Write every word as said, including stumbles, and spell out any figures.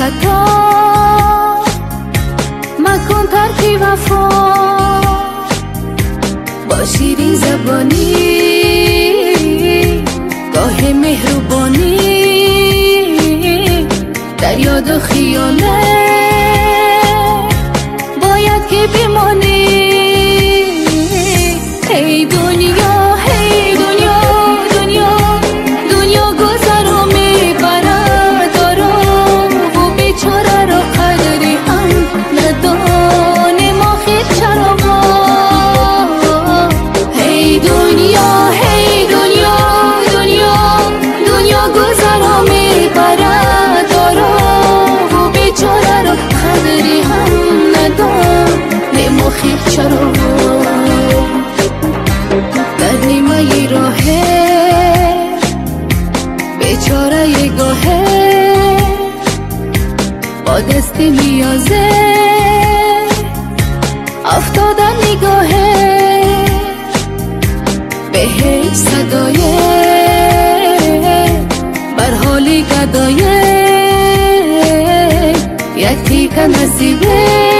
خطا مکن ترک وفا با شیرین زبانی گاه مهربانی در یاد و خیاله باید که بمانی. هی دنیا هی دنیا دنیا دنیا گذر و میبرد دارا و بیچاره را قدری هم ندانه ما خیلی چرا ما. هی دنیا هی دنیا دنیا دنیا گذر و میبرد دارا و بیچاره را قدری هم ندانه ما خیلی چرا ما. در نیمه راهه بیچاره یه گاهه با دست میازه افتادن نگاهه به هیچ صدایه بر حالی گدایه یک تیکه نصیبه